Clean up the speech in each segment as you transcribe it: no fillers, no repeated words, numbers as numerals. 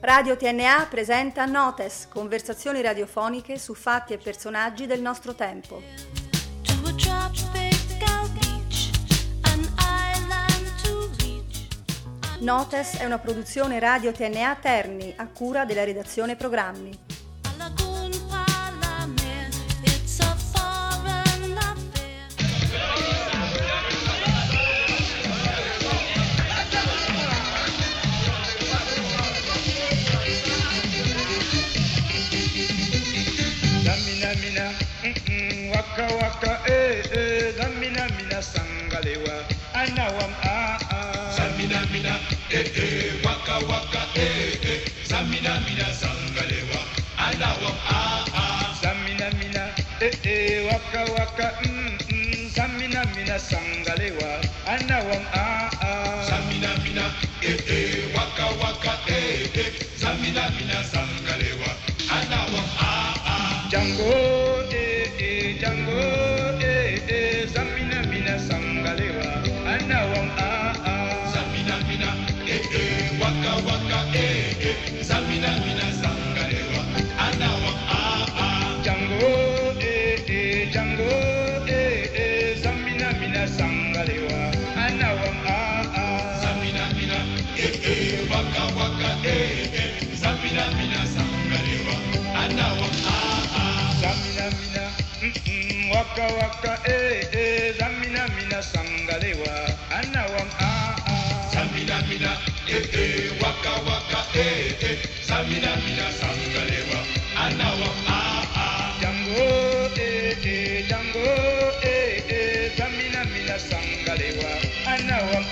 Radio TNA presenta Notes, conversazioni radiofoniche su fatti e personaggi del nostro tempo. Notes è una produzione Radio TNA Terni, a cura della redazione programmi. Waka waka zamina mina sangalewa anawam zamina mina waka waka zamina mina sangalewa anawam zamina mina waka waka zamina mina sangalewa anawam zamina mina waka waka zamina mina sangalewa anawam Django Django zamina mina sangalewa anawam zamina mina waka waka zamina mina sangalewa anawam Django Django zamina mina sangalewa anawam zamina mina waka waka zamina mina sangalewa anawam zamina mina waka waka zamina mina sangalewa anawam zamina mina waka waka zamina mina sangalewa anawam Django Django zamina mina sangalewa anawam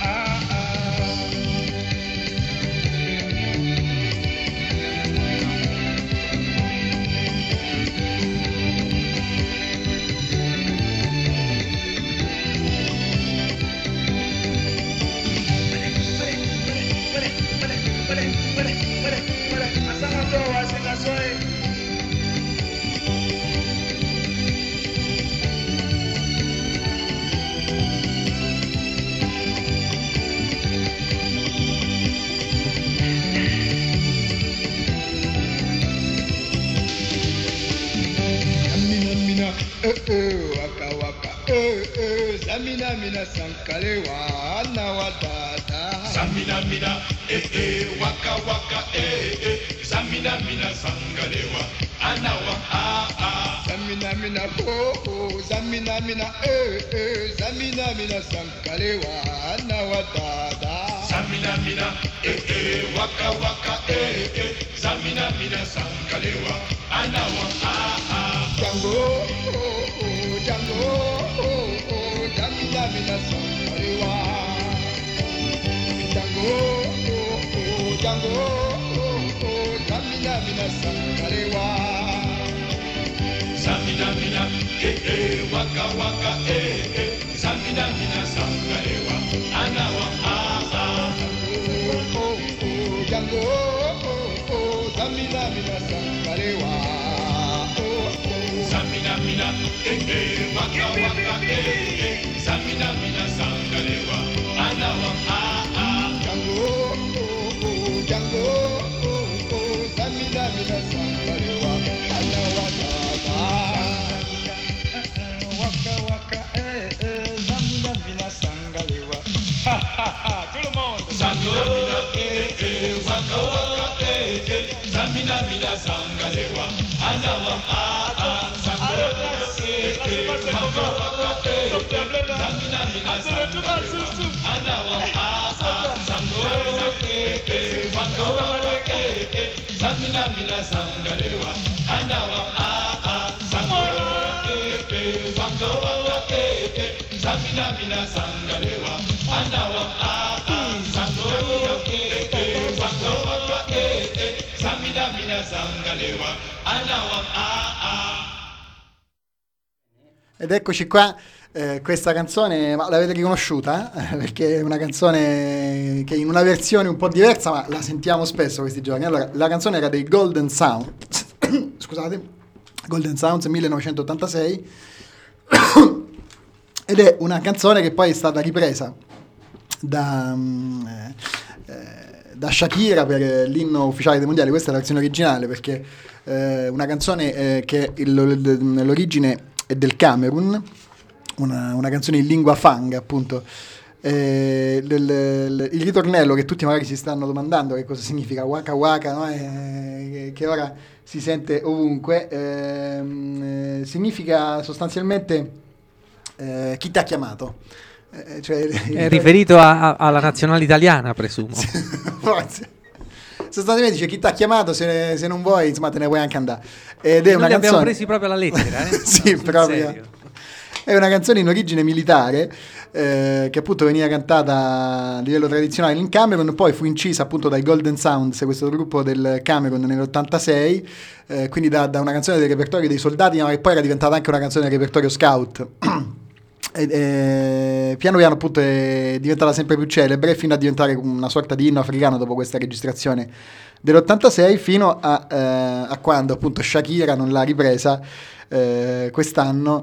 waka waka zamina mina sangalewa anawadada zamina mina waka waka zamina mina sangalewa anawam zamina mina zamina mina zamina mina sangalewa anawadada zamina mina waka waka zamina mina sangalewa anawam Django Django zamina mina sangalewa Django Django zamina mina sangalewa zamina mina waka waka zamina mina sangalewa anawam Django zamina mina sangalewa zamina mina waka waka zamina mina sangalewa anawam Django Django zamina mina sangalewa anawam waka waka zamina mina sangalewa tout le monde zamina waka waka zamina mina sangalewa anawam zamina mina sangalewa anawam zamina mina sangalewa anawam zamina mina sangalewa anawam Ed eccoci qua, questa canzone, ma l'avete riconosciuta? Perché è una canzone che in una versione un po' diversa, ma la sentiamo spesso questi giorni. Allora, la canzone era dei Golden Sounds, scusate, Golden Sounds 1986, ed è una canzone che poi è stata ripresa da da Shakira per l'inno ufficiale dei mondiali. Questa è la versione originale, perché una canzone che l'origine è del Camerun, una canzone in lingua fang, appunto. Il ritornello, che tutti magari si stanno domandando che cosa significa waka waka, no? Che ora si sente ovunque, significa sostanzialmente chi ti ha chiamato. È riferito alla nazionale italiana, presumo. Forse. Sostanzialmente dice: chi ti ha chiamato, se non vuoi, insomma, te ne puoi anche andare. Ed è Noi una li abbiamo canzone presi proprio alla lettera, sì, sul proprio. serio. È una canzone in origine militare, che appunto veniva cantata a livello tradizionale in Camerun, poi fu incisa appunto dai Golden Sounds, questo gruppo del Camerun, nell'86, quindi da una canzone del repertorio dei soldati, ma che poi era diventata anche una canzone del repertorio scout. Piano piano appunto è diventata sempre più celebre, fino a diventare una sorta di inno africano dopo questa registrazione dell'86, fino a quando appunto Shakira non l'ha ripresa quest'anno,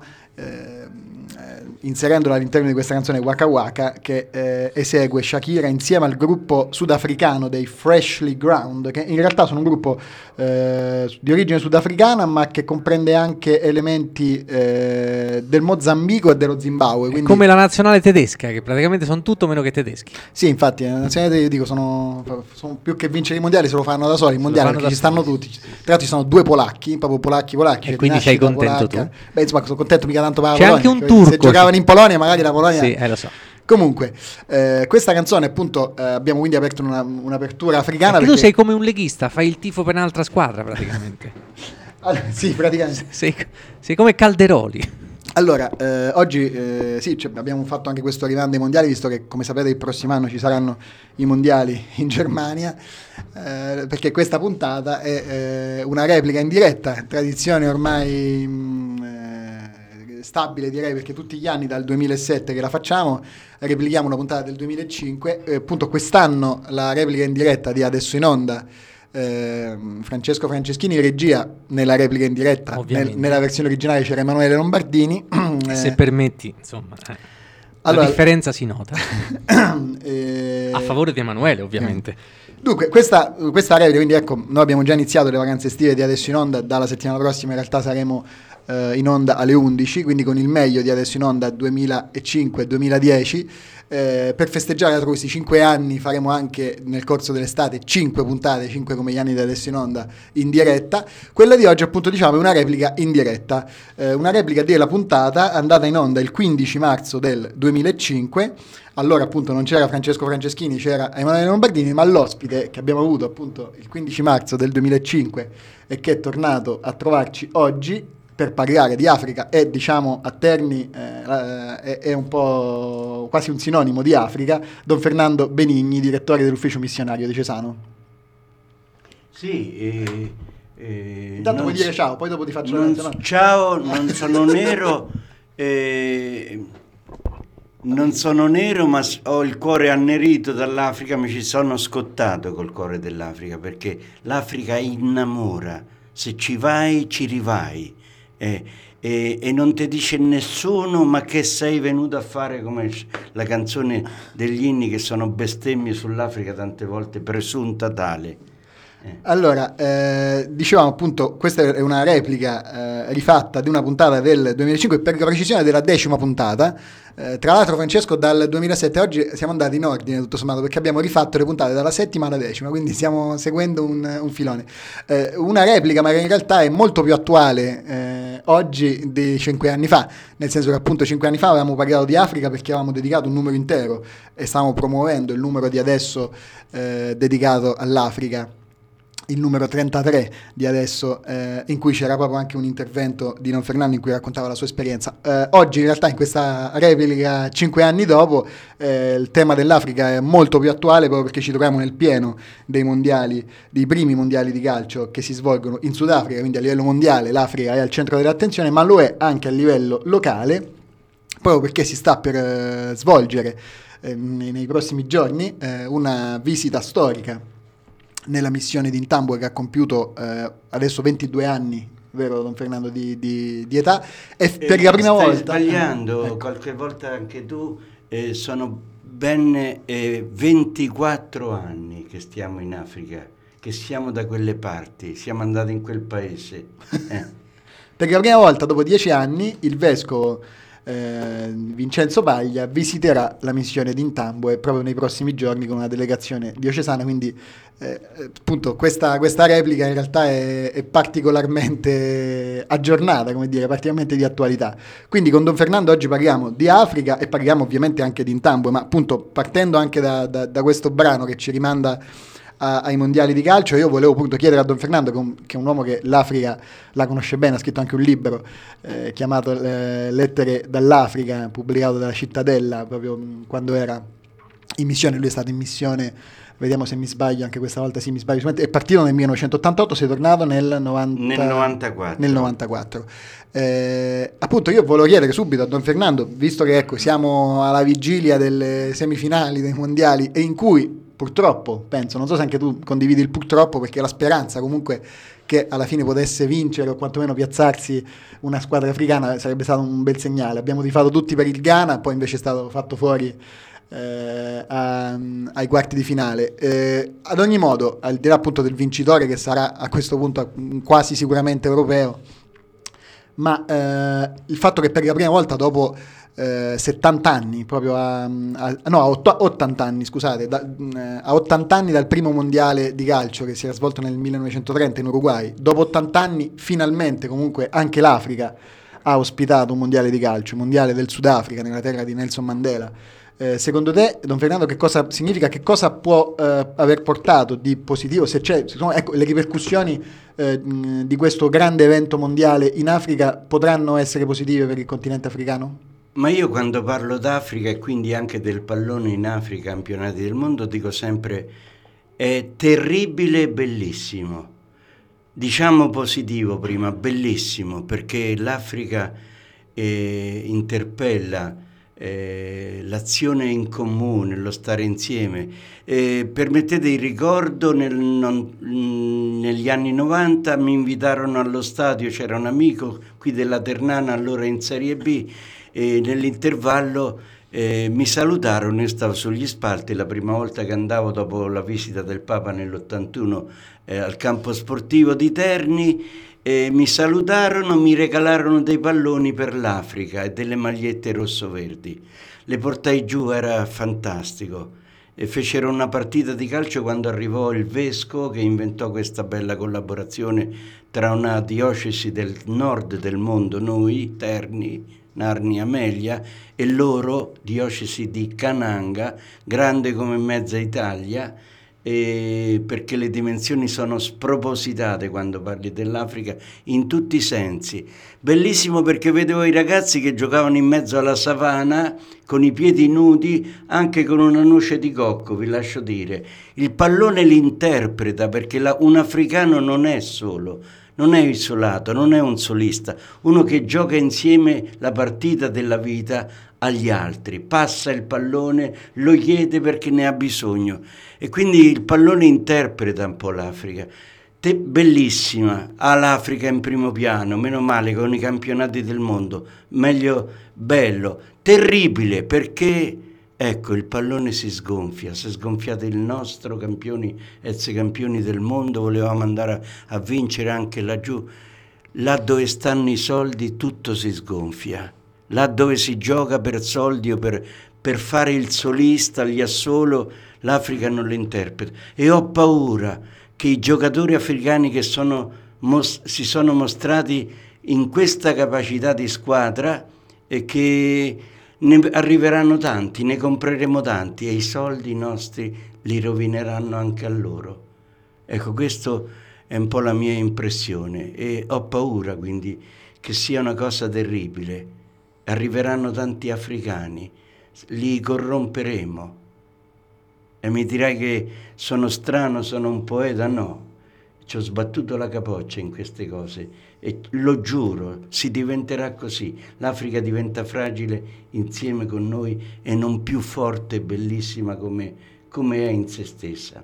inserendola all'interno di questa canzone Waka Waka, che esegue Shakira insieme al gruppo sudafricano dei Freshly Ground, che in realtà sono un gruppo di origine sudafricana, ma che comprende anche elementi del Mozambico e dello Zimbabwe, quindi... Come la nazionale tedesca, che praticamente sono tutto meno che tedeschi. Sì, infatti, la nazionale, io dico, sono più che vincere i mondiali, se lo fanno da soli. I mondiali, perché ci stanno tutti. Tra l'altro ci sono due polacchi, proprio polacchi. E quindi sei contento tu? Beh, insomma, sono contento, mica tanto per la C'è Polonia, anche un turco. Se giocavano in Polonia, magari la Polonia... Sì, lo so. Comunque, questa canzone, appunto, abbiamo quindi aperto un'apertura africana. Perché tu sei come un leghista, fai il tifo per un'altra squadra, praticamente. Allora, sì, praticamente. Sei come Calderoli. Allora, oggi sì, abbiamo fatto anche questo arrivando ai mondiali, visto che, come sapete, il prossimo anno ci saranno i mondiali in Germania, perché questa puntata è una replica in diretta, tradizione ormai stabile, direi, perché tutti gli anni dal 2007 che la facciamo, replichiamo una puntata del 2005, appunto quest'anno la replica in diretta di Adesso in Onda, Francesco Franceschini in regia, nella replica in diretta, nella versione originale c'era Emanuele Lombardini. Se permetti, insomma, allora, la differenza si nota. A favore di Emanuele, ovviamente. Dunque, questa replica, quindi ecco, noi abbiamo già iniziato le vacanze estive di Adesso in Onda, dalla settimana prossima in realtà saremo in onda alle 11, quindi con il meglio di Adesso in Onda 2005-2010. Per festeggiare questi 5 anni faremo anche nel corso dell'estate 5 puntate, 5 come gli anni di Adesso in Onda, in diretta. Quella di oggi, appunto, diciamo, è una replica in diretta, una replica della puntata andata in onda il 15 marzo del 2005. Allora appunto non c'era Francesco Franceschini, c'era Emanuele Lombardini, ma l'ospite che abbiamo avuto appunto il 15 marzo del 2005 e che è tornato a trovarci oggi per parlare di Africa e, diciamo, a Terni è un po' quasi un sinonimo di Africa, Don Fernando Benigni, direttore dell'ufficio missionario di Cesano. Sì, intanto vuoi dire ciao, poi dopo ti faccio ciao, non sono nero, non sono nero, ma ho il cuore annerito dall'Africa, mi ci sono scottato col cuore dell'Africa, perché l'Africa innamora, se ci vai ci rivai. E non ti dice nessuno ma che sei venuto a fare, come la canzone degli inni, che sono bestemmie sull'Africa tante volte presunta tale. Allora, dicevamo appunto, questa è una replica rifatta di una puntata del 2005, per la precisione della 10ª puntata. Tra l'altro, Francesco, dal 2007 a oggi siamo andati in ordine tutto sommato, perché abbiamo rifatto le puntate dalla 7ª alla 10ª, quindi stiamo seguendo un filone. Una replica, ma che in realtà è molto più attuale oggi di 5 anni fa, nel senso che appunto 5 anni fa avevamo parlato di Africa perché avevamo dedicato un numero intero e stavamo promuovendo il numero di Adesso dedicato all'Africa, il numero 33 di Adesso, in cui c'era proprio anche un intervento di Don Fernando in cui raccontava la sua esperienza. Oggi in realtà, in questa replica 5 anni dopo, il tema dell'Africa è molto più attuale, proprio perché ci troviamo nel pieno dei mondiali, dei primi mondiali di calcio che si svolgono in Sudafrica, quindi a livello mondiale l'Africa è al centro dell'attenzione, ma lo è anche a livello locale, proprio perché si sta per svolgere nei prossimi giorni una visita storica nella missione di Intambwe, che ha compiuto adesso 22 anni, vero Don Fernando, di età, e per la prima volta... Stai sbagliando, ecco. Qualche volta anche tu, sono ben 24 anni che stiamo in Africa, che siamo da quelle parti, siamo andati in quel paese. Perché la prima volta, dopo 10 anni, il vescovo Vincenzo Paglia visiterà la missione di Intambue proprio nei prossimi giorni con una delegazione diocesana, quindi appunto questa replica in realtà è particolarmente aggiornata, come dire, particolarmente di attualità. Quindi con Don Fernando oggi parliamo di Africa e parliamo ovviamente anche di Intambue, ma appunto partendo anche da questo brano che ci rimanda ai mondiali di calcio, io volevo appunto chiedere a Don Fernando, che è un uomo che l'Africa la conosce bene, ha scritto anche un libro chiamato Lettere dall'Africa, pubblicato dalla Cittadella proprio quando era in missione. Lui è stato in missione, vediamo se mi sbaglio, anche questa volta sì mi sbaglio, è partito nel 1988, sei tornato nel 94. Appunto io volevo chiedere subito a Don Fernando, visto che ecco siamo alla vigilia delle semifinali dei mondiali e in cui purtroppo, penso, non so se anche tu condividi il purtroppo, perché la speranza comunque che alla fine potesse vincere o quantomeno piazzarsi una squadra africana sarebbe stato un bel segnale. Abbiamo tifato tutti per il Ghana, poi invece è stato fatto fuori ai quarti di finale. Ad ogni modo, al di là appunto del vincitore, che sarà a questo punto quasi sicuramente europeo, ma il fatto che per la prima volta dopo 70 anni, proprio a 80 anni, scusate, a 80 anni dal primo mondiale di calcio che si era svolto nel 1930 in Uruguay, dopo 80 anni finalmente comunque anche l'Africa ha ospitato un mondiale di calcio, un mondiale del Sudafrica, nella terra di Nelson Mandela. Secondo te, Don Fernando, che cosa significa, che cosa può aver portato di positivo, se c'è, ecco, le ripercussioni di questo grande evento mondiale in Africa potranno essere positive per il continente africano? Ma io quando parlo d'Africa e quindi anche del pallone in Africa, campionati del mondo, dico sempre è terribile e bellissimo. Diciamo positivo prima, bellissimo, perché l'Africa interpella l'azione in comune, lo stare insieme. Permettete il ricordo, negli anni 90 mi invitarono allo stadio, c'era un amico qui della Ternana, allora in Serie B, e nell'intervallo mi salutarono, io stavo sugli spalti, la prima volta che andavo dopo la visita del Papa nell'81 al campo sportivo di Terni, mi salutarono, mi regalarono dei palloni per l'Africa e delle magliette rosso-verdi. Le portai giù, era fantastico. E fecero una partita di calcio quando arrivò il vescovo che inventò questa bella collaborazione tra una diocesi del nord del mondo, noi, Terni, Narni, Amelia, e loro, diocesi di Kananga, grande come mezza Italia, perché le dimensioni sono spropositate quando parli dell'Africa in tutti i sensi. Bellissimo perché vedevo i ragazzi che giocavano in mezzo alla savana con i piedi nudi, anche con una noce di cocco, vi lascio dire. Il pallone li interpreta, perché un africano non è solo, non è isolato, non è un solista, uno che gioca insieme la partita della vita agli altri, passa il pallone, lo chiede perché ne ha bisogno, e quindi il pallone interpreta un po' l'Africa. Bellissima, ha l'Africa in primo piano, meno male, con i campionati del mondo, meglio, bello, terribile perché ecco, il pallone si è sgonfiato il nostro, campioni, ex campioni del mondo, volevamo andare a vincere anche laggiù. Là dove stanno i soldi tutto si sgonfia, là dove si gioca per soldi o per fare il solista, gli assolo, l'Africa non lo interpreta. E ho paura che i giocatori africani che si sono mostrati in questa capacità di squadra e che ne arriveranno tanti, ne compreremo tanti e i soldi nostri li rovineranno anche a loro. Ecco, questo è un po' la mia impressione e ho paura quindi che sia una cosa terribile. Arriveranno tanti africani, li corromperemo. E mi dirai che sono strano, sono un poeta? No, ci ho sbattuto la capoccia in queste cose e lo giuro, si diventerà così. L'Africa diventa fragile insieme con noi e non più forte e bellissima come è in se stessa.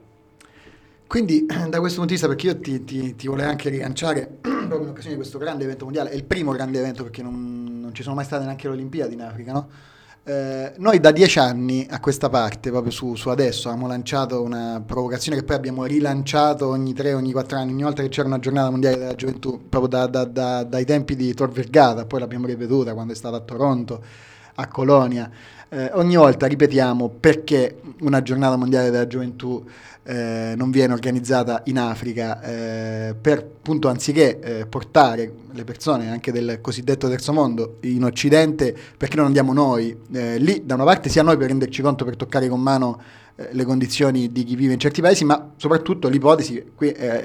Quindi da questo punto di vista, perché io ti volevo anche rilanciare proprio in occasione di questo grande evento mondiale, è il primo grande evento perché non ci sono mai state neanche le Olimpiadi in Africa, no? Noi da 10 anni a questa parte, proprio su adesso, abbiamo lanciato una provocazione che poi abbiamo rilanciato ogni 3, ogni 4 anni, ogni volta che c'era una giornata mondiale della gioventù, proprio dai tempi di Tor Vergata, poi l'abbiamo ripetuta quando è stata a Toronto, a Colonia. Ogni volta ripetiamo perché una giornata mondiale della gioventù non viene organizzata in Africa, per appunto anziché portare le persone anche del cosiddetto terzo mondo in Occidente, perché non andiamo noi lì, da una parte sia noi per renderci conto, per toccare con mano le condizioni di chi vive in certi paesi, ma soprattutto l'ipotesi, qui è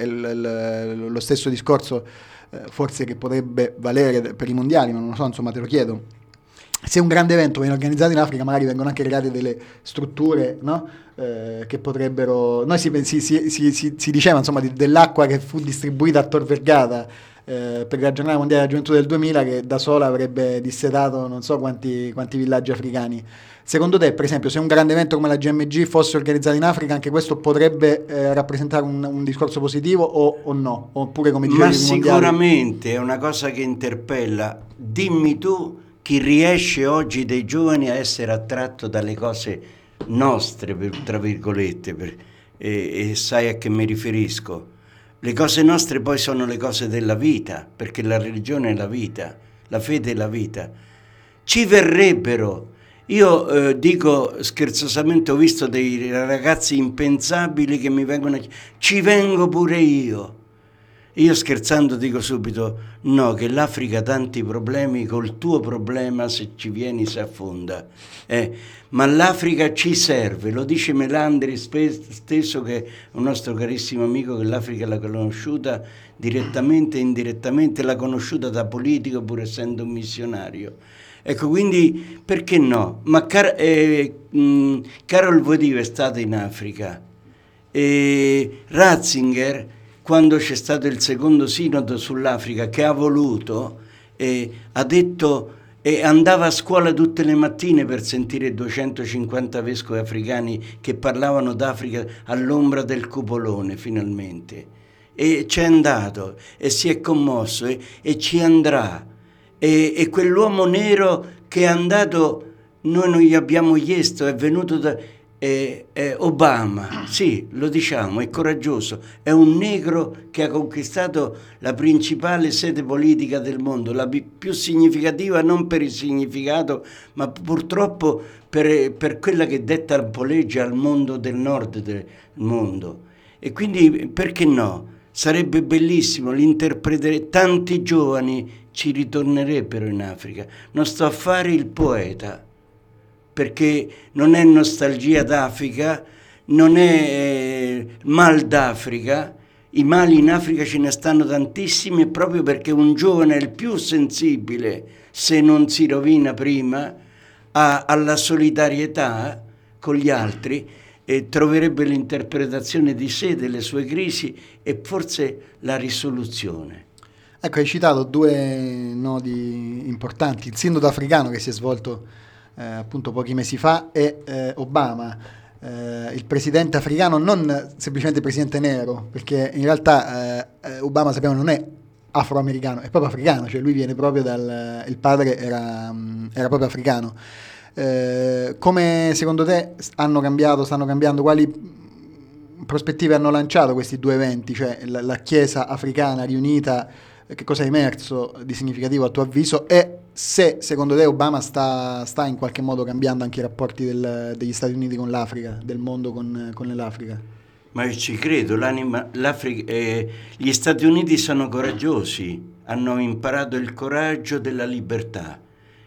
lo stesso discorso forse che potrebbe valere per i mondiali, ma non lo so, insomma te lo chiedo. Se un grande evento viene organizzato in Africa, magari vengono anche create delle strutture, no? Che potrebbero... Noi si diceva, insomma, dell'acqua che fu distribuita a Tor Vergata per la giornata mondiale della gioventù del 2000, che da sola avrebbe dissetato non so quanti villaggi africani. Secondo te, per esempio, se un grande evento come la GMG fosse organizzato in Africa, anche questo potrebbe rappresentare un discorso positivo o no? Oppure, come dicevi, ma sicuramente è una cosa che interpella. Dimmi tu chi riesce oggi dei giovani a essere attratto dalle cose nostre, tra virgolette, e sai a che mi riferisco. Le cose nostre poi sono le cose della vita, perché la religione è la vita, la fede è la vita. Ci verrebbero, io dico scherzosamente, ho visto dei ragazzi impensabili che mi vengono a chiedere, ci vengo pure io. Io scherzando dico subito, no, che l'Africa ha tanti problemi, col tuo problema se ci vieni si affonda. Ma l'Africa ci serve, lo dice Melandri stesso, che è un nostro carissimo amico, che l'Africa l'ha conosciuta direttamente e indirettamente, l'ha conosciuta da politico pur essendo un missionario. Ecco, quindi perché no? Ma Karol Wojtyła è stato in Africa, e Ratzinger, quando c'è stato il secondo sinodo sull'Africa, che ha voluto, ha detto, e andava a scuola tutte le mattine per sentire 250 vescovi africani che parlavano d'Africa all'ombra del cupolone, finalmente. E c'è andato, e si è commosso, e ci andrà. E quell'uomo nero che è andato, noi non gli abbiamo chiesto, è venuto da... Obama, sì, lo diciamo, è coraggioso, è un negro che ha conquistato la principale sede politica del mondo, la più significativa non per il significato, ma purtroppo per quella che detta ampoleggia al mondo del nord del mondo. E quindi perché no? Sarebbe bellissimo l'interpretare, tanti giovani ci ritornerebbero in Africa. Non sto a fare il poeta, perché non è nostalgia d'Africa, non è mal d'Africa. I mali in Africa ce ne stanno tantissimi, proprio perché un giovane è il più sensibile, se non si rovina prima, alla solidarietà con gli altri, e troverebbe l'interpretazione di sé, delle sue crisi e forse la risoluzione. Ecco, hai citato due nodi importanti, il sinodo africano che si è svolto appunto pochi mesi fa, e Obama, il presidente africano, non semplicemente presidente nero, perché in realtà Obama, sappiamo, non è afroamericano, è proprio africano, cioè lui viene proprio il padre era proprio africano. Come secondo te stanno cambiando, quali prospettive hanno lanciato questi due eventi, cioè la Chiesa africana riunita, che cosa è emerso di significativo a tuo avviso, e se secondo te Obama sta in qualche modo cambiando anche i rapporti degli Stati Uniti con l'Africa, del mondo con l'Africa? Ma io ci credo, gli Stati Uniti sono coraggiosi, hanno imparato il coraggio della libertà,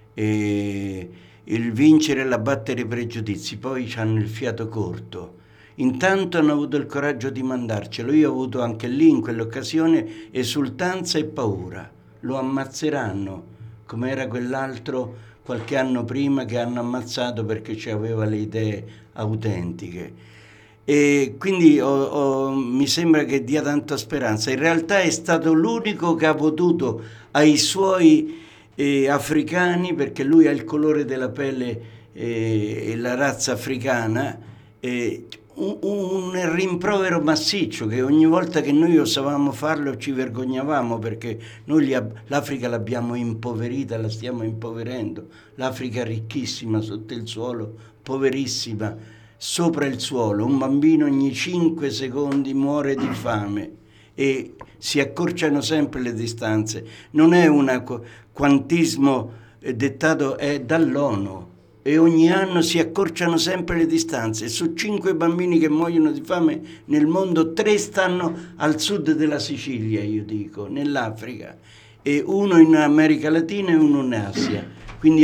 e il vincere e l'abbattere i pregiudizi, poi hanno il fiato corto. Intanto hanno avuto il coraggio di mandarcelo. Io ho avuto anche lì, in quell'occasione, esultanza e paura. Lo ammazzeranno, come era quell'altro qualche anno prima che hanno ammazzato perché aveva le idee autentiche. E quindi mi sembra che dia tanta speranza. In realtà è stato l'unico che ha potuto ai suoi africani, perché lui ha il colore della pelle e la razza africana, un rimprovero massiccio, che ogni volta che noi osavamo farlo ci vergognavamo, perché noi l'Africa l'abbiamo impoverita, la stiamo impoverendo. L'Africa ricchissima sotto il suolo, poverissima sopra il suolo. Un bambino ogni 5 secondi muore di fame e si accorciano sempre le distanze. Non è un quantismo dettato, è dall'ONU. E ogni anno si accorciano sempre le distanze. Su 5 bambini che muoiono di fame nel mondo, 3 stanno al sud della Sicilia, io dico, nell'Africa, e 1 in America Latina e 1 in Asia. Quindi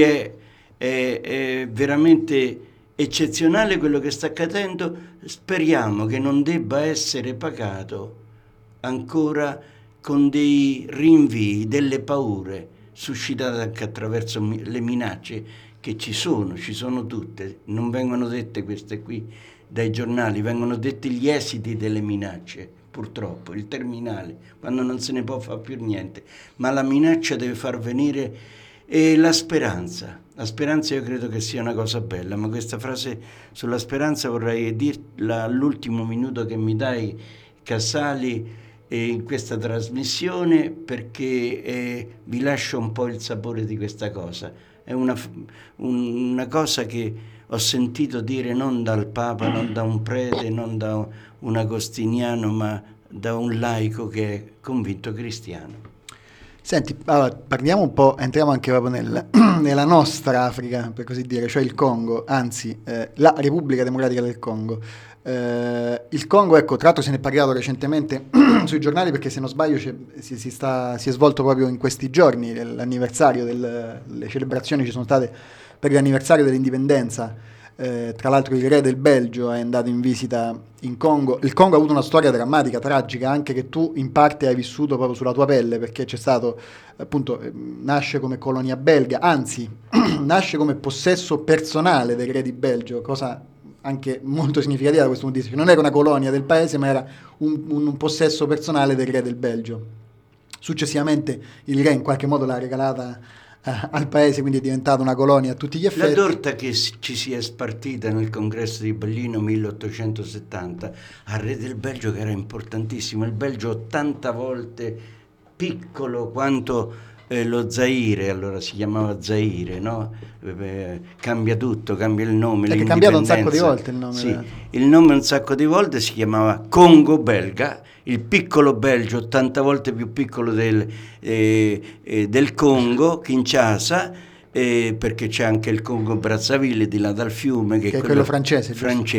è veramente eccezionale quello che sta accadendo. Speriamo che non debba essere pagato ancora con dei rinvii, delle paure suscitate anche attraverso le minacce che ci sono tutte, non vengono dette queste qui dai giornali, vengono detti gli esiti delle minacce, purtroppo, il terminale, quando non se ne può fare più niente, ma la minaccia deve far venire la speranza io credo che sia una cosa bella, ma questa frase sulla speranza vorrei dirla all'ultimo minuto che mi dai, Casali, in questa trasmissione, perché vi lascio un po' il sapore di questa cosa. È una cosa che ho sentito dire non dal Papa, non da un prete, non da un agostiniano, ma da un laico che è convinto cristiano. Senti, allora, parliamo un po', entriamo anche proprio nella nostra Africa, per così dire, cioè il Congo, anzi la Repubblica Democratica del Congo. Il Congo, ecco, tra l'altro se ne è parlato recentemente sui giornali, perché se non sbaglio si è svolto proprio in questi giorni l'anniversario le celebrazioni ci sono state per l'anniversario dell'indipendenza. Tra l'altro il re del Belgio è andato in visita in Congo. Il Congo ha avuto una storia drammatica, tragica, anche che tu in parte hai vissuto proprio sulla tua pelle, perché c'è stato, appunto, nasce come colonia belga, anzi nasce come possesso personale del re di Belgio, cosa anche molto significativa da questo punto di vista. Non era una colonia del paese, ma era un possesso personale del re del Belgio. Successivamente il re in qualche modo l'ha regalata al paese, quindi è diventata una colonia a tutti gli effetti. La torta che ci si è spartita nel congresso di Berlino 1870 al re del Belgio, che era importantissimo. Il Belgio 80 volte piccolo quanto lo Zaire, allora si chiamava Zaire, no? Cambia tutto, cambia il nome. Perché è cambiato un sacco di volte il nome. Sì, il nome un sacco di volte, si chiamava Congo belga, il piccolo Belgio 80 volte più piccolo del Congo, Kinshasa, perché c'è anche il Congo Brazzaville di là dal fiume, che è quello francese.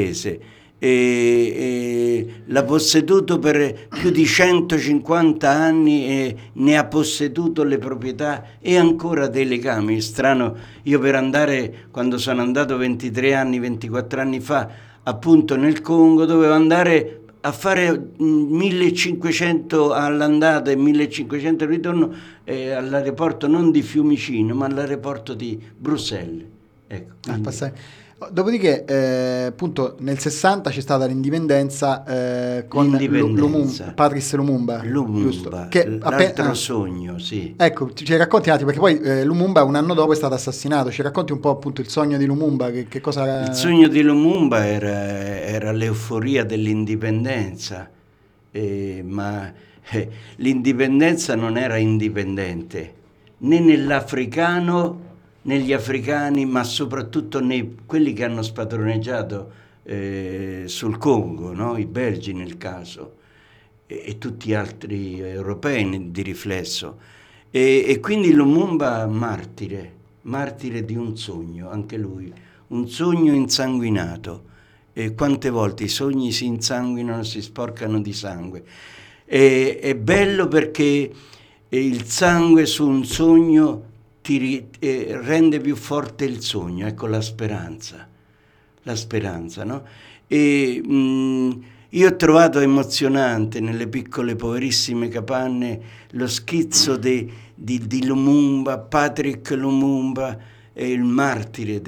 L'ha posseduto per più di 150 anni e ne ha posseduto le proprietà e ancora dei legami. Strano, io per andare, quando sono andato 24 anni fa, appunto nel Congo, dovevo andare a fare 1500 all'andata e 1500 al ritorno all'aeroporto non di Fiumicino, ma all'aeroporto di Bruxelles. Ecco, dopodiché, appunto, nel 60 c'è stata l'indipendenza con Patrice Lumumba, giusto? Che l'altro sogno, sì. Ecco, ci racconti un attimo, perché poi Lumumba un anno dopo è stato assassinato. Ci racconti un po', appunto, il sogno di Lumumba, che cosa era? Il sogno di Lumumba era l'euforia dell'indipendenza, ma l'indipendenza non era indipendente né nell'africano, negli africani, ma soprattutto quelli che hanno spadroneggiato sul Congo, no? I belgi nel caso, e tutti gli altri europei di riflesso. E quindi Lumumba martire di un sogno, anche lui, un sogno insanguinato. E quante volte i sogni si insanguinano, si sporcano di sangue. È bello perché il sangue su un sogno rende più forte il sogno, ecco la speranza, no? E io ho trovato emozionante nelle piccole poverissime capanne lo schizzo di Lumumba, Patrick Lumumba, il martire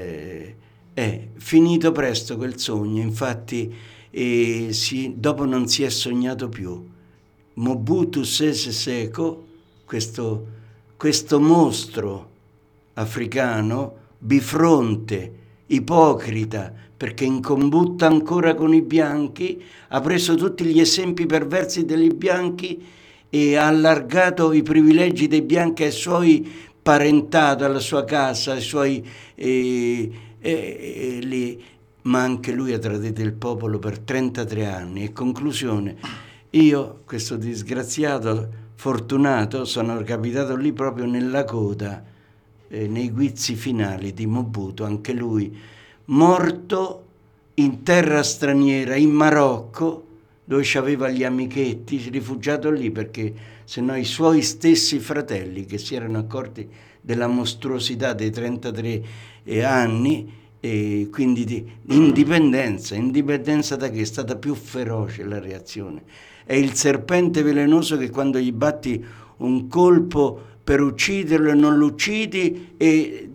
finito presto quel sogno, infatti dopo non si è sognato più. Mobutu Sese Seko, questo mostro africano bifronte ipocrita, perché in combutta ancora con i bianchi, ha preso tutti gli esempi perversi dei bianchi e ha allargato i privilegi dei bianchi ai suoi parentati, alla sua casa, ai suoi... ma anche lui ha tradito il popolo per 33 anni. E conclusione, io, questo disgraziato fortunato, sono capitato lì proprio nella coda, nei guizzi finali di Mobutu, anche lui morto in terra straniera, in Marocco, dove c'aveva gli amichetti, rifugiato lì perché se no i suoi stessi fratelli, che si erano accorti della mostruosità dei 33 anni, e quindi di indipendenza da che è stata più feroce la reazione. È il serpente velenoso che quando gli batti un colpo per ucciderlo non lo uccidi e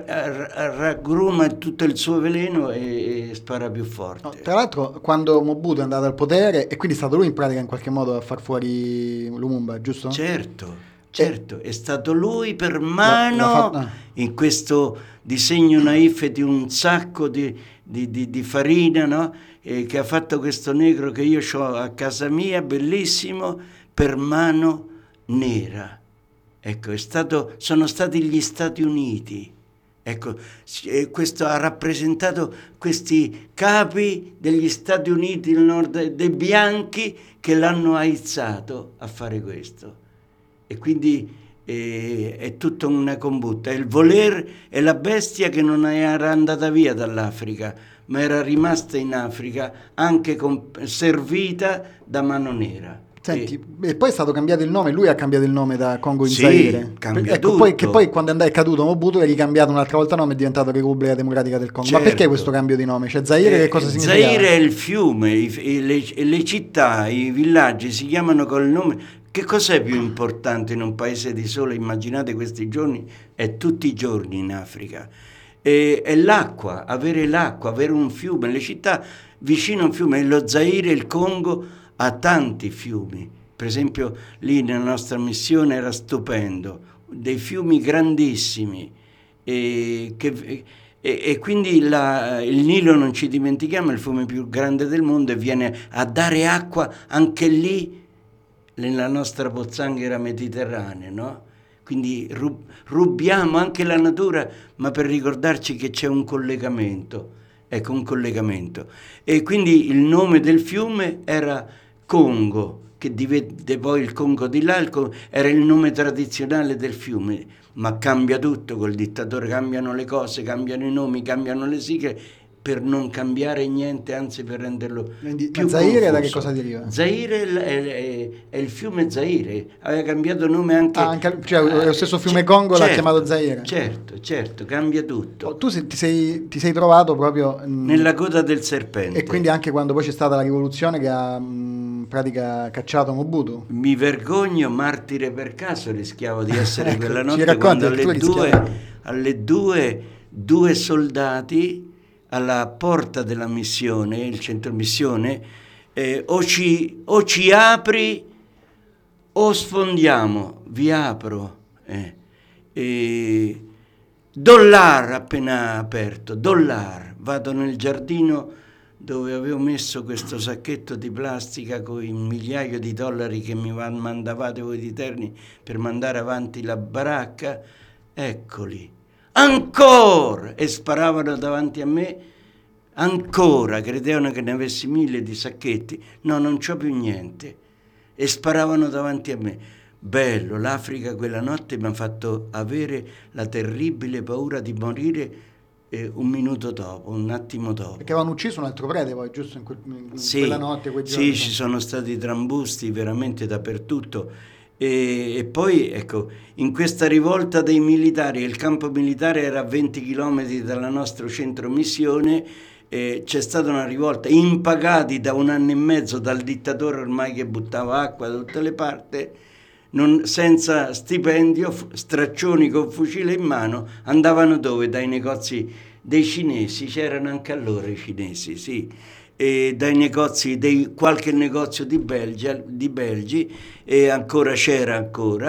raggruma tutto il suo veleno e spara più forte. No, tra l'altro, quando Mobutu è andato al potere, e quindi è stato lui in pratica in qualche modo a far fuori Lumumba, giusto? Certo, è stato lui per mano in questo disegno naif di un sacco di farina, no? Che ha fatto questo negro che io ho a casa mia, bellissimo, per mano nera. Ecco, sono stati gli Stati Uniti. Ecco, questo ha rappresentato questi capi degli Stati Uniti del nord, dei bianchi, che l'hanno aizzato a fare questo. E quindi è tutta una combutta. Il voler è la bestia che non era andata via dall'Africa, ma era rimasta in Africa, anche servita da mano nera. Senti, e poi è stato cambiato il nome, lui ha cambiato il nome da Congo in sì, Zaire. Cambia ecco, tutto. che poi quando è caduto Mobutu è ricambiato un'altra volta nome, è diventato Repubblica Democratica del Congo. Certo. Ma perché questo cambio di nome? Cioè Zaire che cosa significa? Zaire è il fiume, le città, i villaggi si chiamano col nome. Che cos'è più importante in un paese di sole? Immaginate questi giorni, è tutti i giorni in Africa. È l'acqua, avere un fiume. Le città vicino a un fiume, lo Zaire, il Congo, ha tanti fiumi. Per esempio lì nella nostra missione era stupendo, dei fiumi grandissimi e quindi il Nilo, non ci dimentichiamo, è il fiume più grande del mondo e viene a dare acqua anche lì nella nostra pozzanghera mediterranea, no? Quindi rubiamo anche la natura, ma per ricordarci che c'è un collegamento. Ecco, un collegamento. E quindi il nome del fiume era Congo, che divenne poi il Congo di là, era il nome tradizionale del fiume, ma cambia tutto col dittatore, cambiano le cose, cambiano i nomi, cambiano le sigle, per non cambiare niente, anzi per renderlo più Zaire confuso. da che cosa deriva? Zaire è il fiume Zaire, aveva cambiato nome anche... cioè lo stesso fiume Congo l'ha chiamato Zaire. Certo, cambia tutto. Tu ti sei trovato proprio... nella coda del serpente. E quindi anche quando poi c'è stata la rivoluzione che ha in pratica cacciato Mobutu? Mi vergogno, martire per caso, rischiavo di essere ecco, quella ci notte racconti, quando alle due soldati alla porta della missione, il centro missione, o ci apri o sfondiamo. Vi apro. Dollar appena aperto, dollar. Vado nel giardino dove avevo messo questo sacchetto di plastica con il migliaio di dollari che mi mandavate voi di Terni per mandare avanti la baracca. Eccoli. Ancora! E sparavano davanti a me, ancora, credevano che ne avessi 1000 di sacchetti. No, non c'ho più niente. E sparavano davanti a me. Bello, l'Africa quella notte mi ha fatto avere la terribile paura di morire un minuto dopo, un attimo dopo. Perché avevano ucciso un altro prete poi, giusto? In quella notte, quei giorni. Sì, ci sono stati trambusti veramente dappertutto. E poi, ecco, in questa rivolta dei militari, il campo militare era a 20 chilometri dal nostro centro missione, c'è stata una rivolta, impagati da 1 anno e mezzo dal dittatore ormai che buttava acqua da tutte le parti, senza stipendio, straccioni con fucile in mano, andavano dove? Dai negozi dei cinesi, c'erano anche allora i cinesi, sì, e dai negozi, qualche negozio di Belgi, e ancora c'era ancora,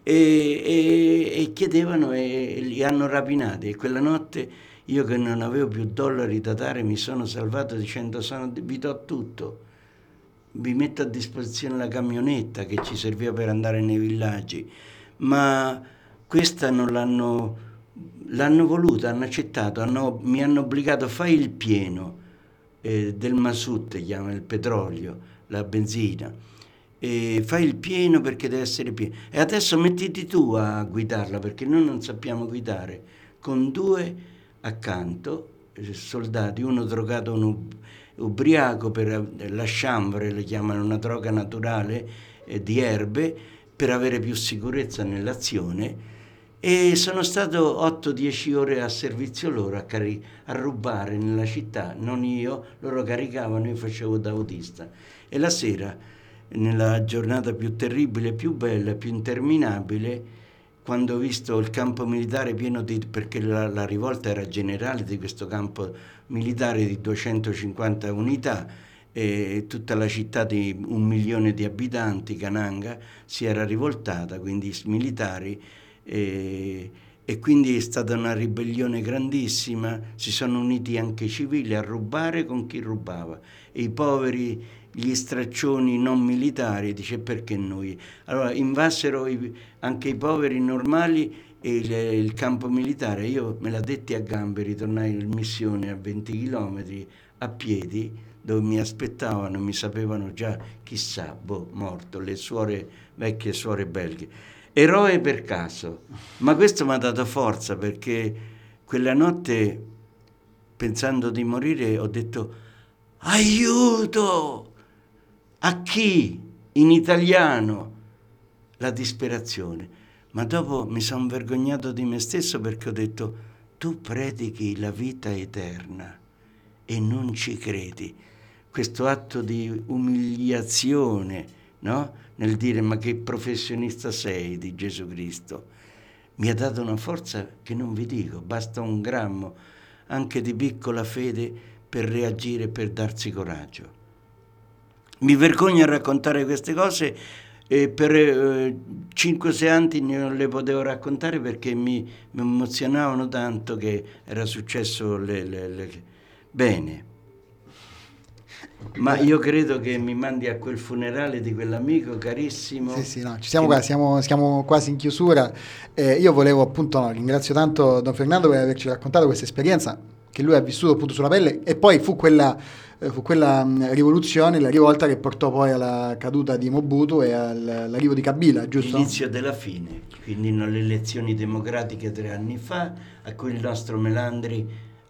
e chiedevano e li hanno rapinati. E quella notte io, che non avevo più dollari da dare, mi sono salvato dicendo: vi do tutto, vi metto a disposizione la camionetta che ci serviva per andare nei villaggi. Ma questa non l'hanno voluta, hanno accettato, mi hanno obbligato: fai il pieno del masut, chiama il petrolio, la benzina, e fai il pieno perché deve essere pieno, e adesso mettiti tu a guidarla perché noi non sappiamo guidare, con 2 accanto soldati, uno drogato, uno ubriaco, per la chanvre, le chiamano, una droga naturale di erbe, per avere più sicurezza nell'azione. E sono stato 8-10 ore a servizio loro, a rubare nella città, non io, loro caricavano, io facevo da autista. E la sera, nella giornata più terribile, più bella, più interminabile, quando ho visto il campo militare pieno perché la rivolta era generale di questo campo militare di 250 unità, e tutta la città di 1 milione di abitanti, Kananga, si era rivoltata, quindi militari, e quindi è stata una ribellione grandissima. Si sono uniti anche i civili a rubare con chi rubava, e i poveri, gli straccioni non militari, dice: perché noi? Allora invasero anche i poveri normali e il campo militare. Io me la detti a gambe, ritornai in missione a 20 chilometri a piedi, dove mi aspettavano, mi sapevano già, chissà, morto, le vecchie suore belghe. Eroe per caso, ma questo mi ha dato forza, perché quella notte, pensando di morire, ho detto: aiuto! A chi? In italiano. La disperazione. Ma dopo mi sono vergognato di me stesso, perché ho detto: tu predichi la vita eterna e non ci credi. Questo atto di umiliazione, no? Nel dire: ma che professionista sei di Gesù Cristo, mi ha dato una forza che non vi dico. Basta un grammo anche di piccola fede per reagire, per darsi coraggio. Mi vergogno a raccontare queste cose, e per 5-6 anni non le potevo raccontare perché mi emozionavano tanto, che era successo bene. Ma io credo che mi mandi a quel funerale di quell'amico carissimo. Sì, no, ci siamo qua, siamo quasi in chiusura. Io volevo appunto, ringrazio tanto Don Fernando per averci raccontato questa esperienza che lui ha vissuto appunto sulla pelle, e poi fu quella rivoluzione, la rivolta che portò poi alla caduta di Mobutu e all'arrivo di Kabila, giusto? L'inizio della fine, quindi le elezioni democratiche 3 anni fa, a cui il nostro Melandri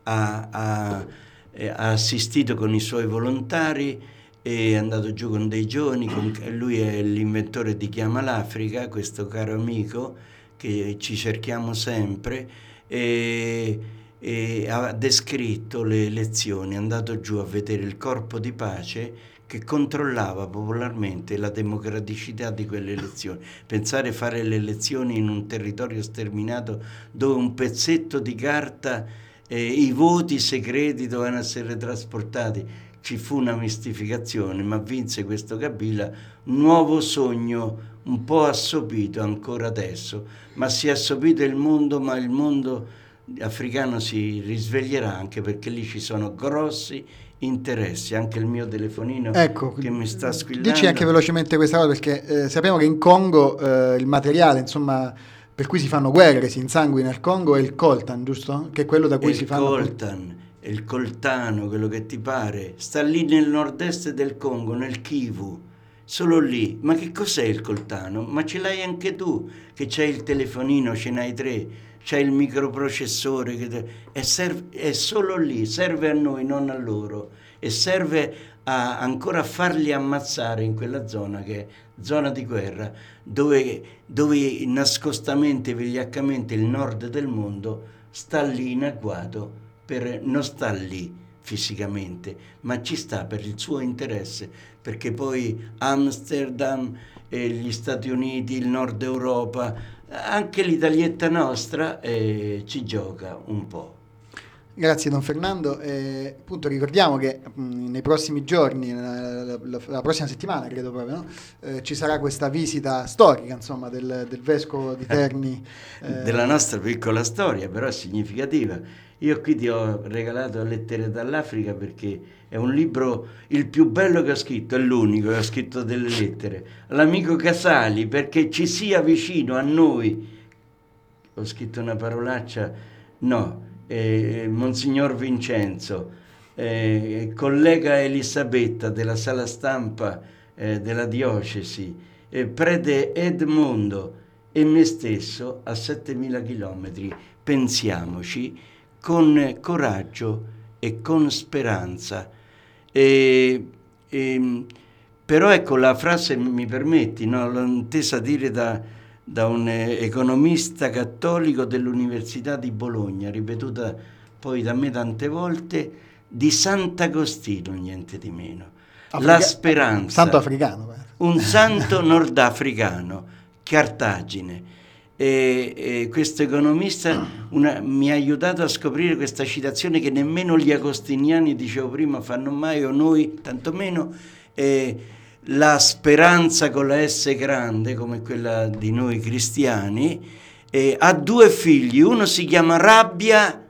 ha assistito con i suoi volontari, è andato giù con dei giovani, lui è l'inventore di Chiama l'Africa, questo caro amico che ci cerchiamo sempre, e ha descritto le elezioni, è andato giù a vedere il corpo di pace che controllava popolarmente la democraticità di quelle elezioni. Pensare fare le elezioni in un territorio sterminato, dove un pezzetto di carta, i voti segreti dovevano essere trasportati. Ci fu una mistificazione, ma vinse questo Kabila, un nuovo sogno un po' assopito ancora adesso, ma si è assopito il mondo, ma il mondo africano si risveglierà, anche perché lì ci sono grossi interessi. Anche il mio telefonino, ecco, che mi sta squillando. Dici anche velocemente questa cosa, perché sappiamo che in Congo il materiale, insomma, per cui si fanno guerre, che si insanguina il Congo, è il coltan, giusto? Che è quello da cui si fanno... Il coltano, quello che ti pare, sta lì nel nord-est del Congo, nel Kivu, solo lì. Ma che cos'è il coltano? Ma ce l'hai anche tu, che c'hai il telefonino, ce n'hai 3, c'hai il microprocessore, è solo lì, serve a noi, non a loro, e serve ancora a farli ammazzare in quella zona, che è zona di guerra, dove nascostamente, vigliaccamente il nord del mondo sta lì in agguato. Non sta lì fisicamente, ma ci sta per il suo interesse, perché poi Amsterdam, gli Stati Uniti, il Nord Europa, anche l'Italietta nostra ci gioca un po'. Grazie Don Fernando. Appunto ricordiamo che nei prossimi giorni, la prossima settimana credo proprio, no? Ci sarà questa visita storica, insomma, del vescovo di Terni. Della nostra piccola storia, però significativa. Io qui ti ho regalato Lettere dall'Africa perché è un libro, il più bello che ho scritto, è l'unico che ho scritto delle lettere. L'amico Casali, perché ci sia vicino a noi. Ho scritto una parolaccia, no. Monsignor Vincenzo, collega Elisabetta della sala stampa della diocesi, prete Edmondo e me stesso a 7.000 chilometri. Pensiamoci con coraggio e con speranza. Però ecco la frase, mi permetti, no? L'ho intesa dire da un economista cattolico dell'Università di Bologna, ripetuta poi da me tante volte, di Sant'Agostino, niente di meno. La speranza. Santo africano. Un santo nordafricano, Cartagine. E questo economista mi ha aiutato a scoprire questa citazione che nemmeno gli agostiniani, dicevo prima, fanno mai, o noi tantomeno. La speranza con la S grande, come quella di noi cristiani, ha 2 figli, uno si chiama Rabbia,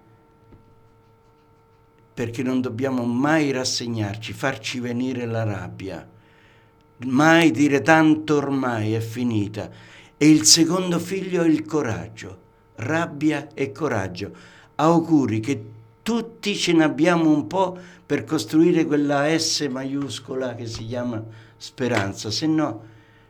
perché non dobbiamo mai rassegnarci, farci venire la rabbia, mai dire tanto ormai è finita, e il secondo figlio è il coraggio, rabbia e coraggio. Auguri che tutti ce ne abbiamo un po' per costruire quella S maiuscola che si chiama speranza, se no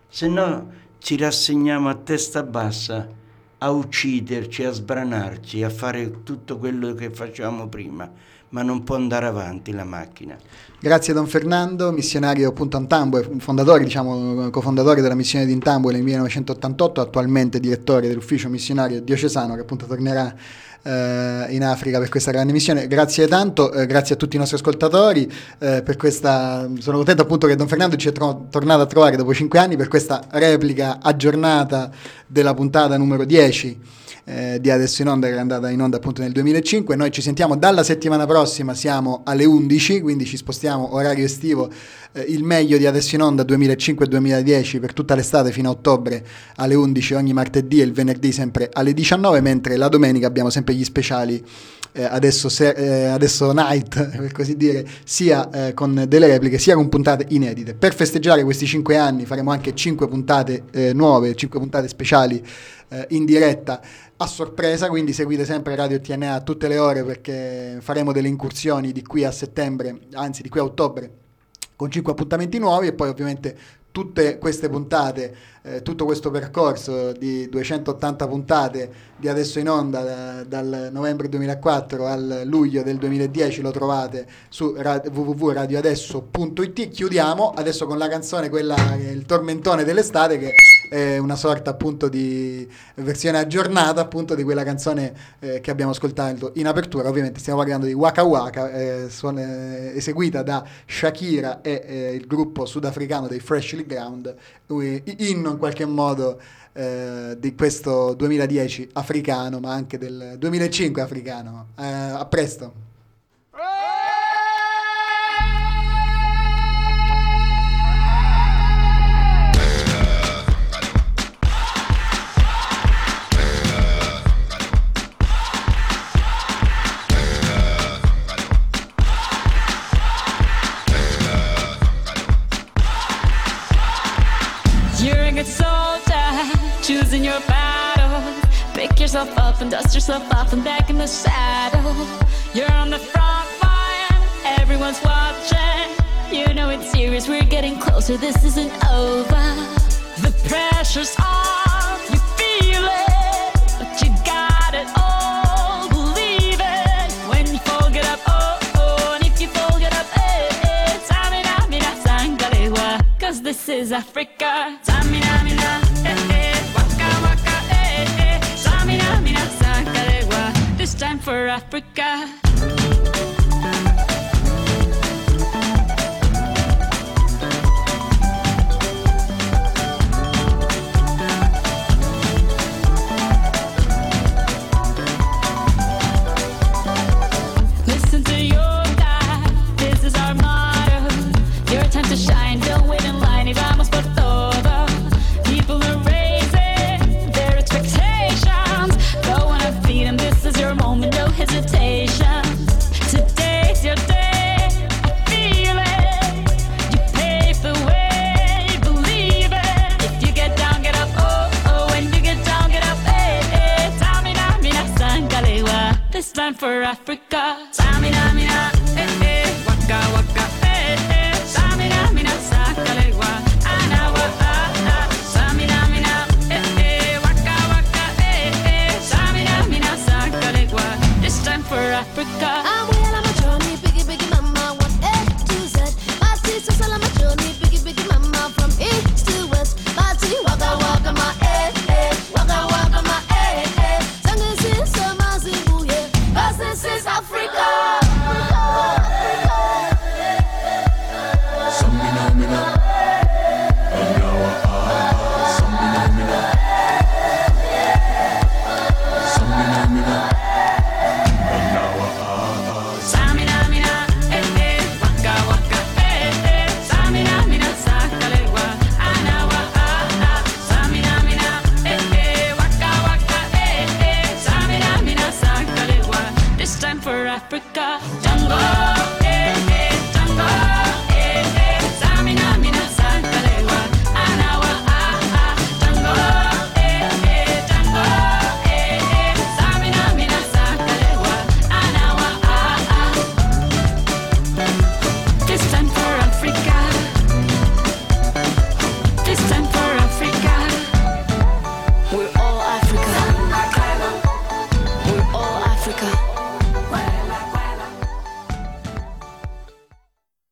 ci rassegniamo a testa bassa a ucciderci, a sbranarci, a fare tutto quello che facevamo prima, ma non può andare avanti la macchina. Grazie Don Fernando, missionario appunto a Ntambue, fondatore, cofondatore della missione di Ntambue nel 1988, attualmente direttore dell'ufficio missionario diocesano, che appunto tornerà in Africa per questa grande missione. Grazie tanto, grazie a tutti i nostri ascoltatori per questa. Sono contento appunto che Don Fernando ci è tornato a trovare dopo 5 anni per questa replica aggiornata della puntata numero 10 di Adesso in Onda, che era andata in onda appunto nel 2005. Noi ci sentiamo dalla settimana prossima, siamo alle 11, quindi ci spostiamo orario estivo, il meglio di Adesso in Onda 2005-2010 per tutta l'estate fino a ottobre alle 11 ogni martedì, e il venerdì sempre alle 19, mentre la domenica abbiamo sempre gli speciali adesso night, per così dire, sia con delle repliche sia con puntate inedite. Per festeggiare questi 5 anni faremo anche 5 puntate nuove, 5 puntate speciali in diretta a sorpresa, quindi seguite sempre Radio TNA a tutte le ore, perché faremo delle incursioni di qui a settembre, anzi di qui a ottobre, con 5 appuntamenti nuovi, e poi ovviamente tutte queste puntate, tutto questo percorso di 280 puntate di Adesso in Onda dal novembre 2004 al luglio del 2010 lo trovate su www.radioadesso.it. Chiudiamo adesso con la canzone, quella che è il tormentone dell'estate, che è una sorta appunto di versione aggiornata appunto di quella canzone che abbiamo ascoltato in apertura. Ovviamente stiamo parlando di Waka Waka, eseguita da Shakira e il gruppo sudafricano dei Freshly Ground, inno in qualche modo di questo 2010 africano, ma anche del 2005 africano. A presto. Choosing your battle, pick yourself up and dust yourself off and back in the saddle. You're on the front line, everyone's watching. You know it's serious, we're getting closer, this isn't over. The pressure's on, you feel it, but you got it all, believe it. When you fall, get up, oh, oh, and if you fall, get up, eh, eh. Tamina, mina, sangalewa, 'cause this is Africa. Tamina, mina, eh, eh. This time for Africa. hesitation. Today's your day, I feel it. You pave the way, believe it. If you get down, get up, oh, oh. When you get down, get up, eh, eh. Tamina, mina, sangalewa. This time for Africa. Tamina, mina, eh, eh. Waka, waka, eh, eh. Tamina, mina, sangalewa. Anawa, ah, ah. Tamina, mina, eh, eh. Waka, waka, eh, eh. Tamina, mina, sangalewa. This time for Africa. I'm well on my journey, biggie, biggie mama, 1 A to Z. My sister's all on my journey, biggie, biggie mama, from east to west. My tea, waka, waka, my eh, waka, waka, my eh. Sangin' since summer's in Booye, 'cause this is Africa. Samina, mina, eh, eh. Waka, waka, eh, eh. Samina, mina, sangalewa. Anawa, ah, ah. Samina, mina, eh, eh. Waka, waka, eh, eh. Samina, mina, sangalewa. This time for Africa. Jungle.